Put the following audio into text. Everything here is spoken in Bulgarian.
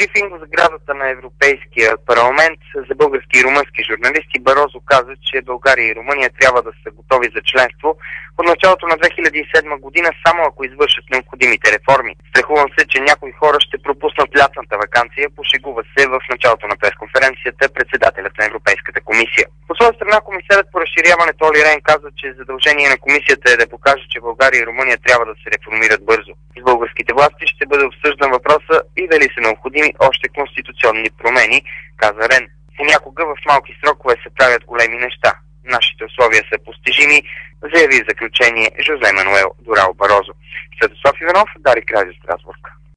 брифинг в сградата на Европейския парламент за български и румънски журналисти Барозу каза, че България и Румъния трябва да са готови за членство от началото на 2007 година, само ако извършат необходимите реформи. Страхувам се, че някои хора ще пропуснат лятната ваканция, пошегува се в началото на пресконференцията председателят на Европейската комисия. По своя страна комисарът по разширяването Оли Рен каза, че задължение на комисията е да покаже, че България и Румъния трябва да се реформират бързо. С българските власти ще бъде обсъждан въпроса и дали са необходими още конституционни промени, каза Рен. Понякога в малки срокове се правят големи неща. Нашите условия са постижими, заяви в заключение Жозе Мануел Дорао Барозу. Святослав Иванов, Дарик, Радио Страсбург.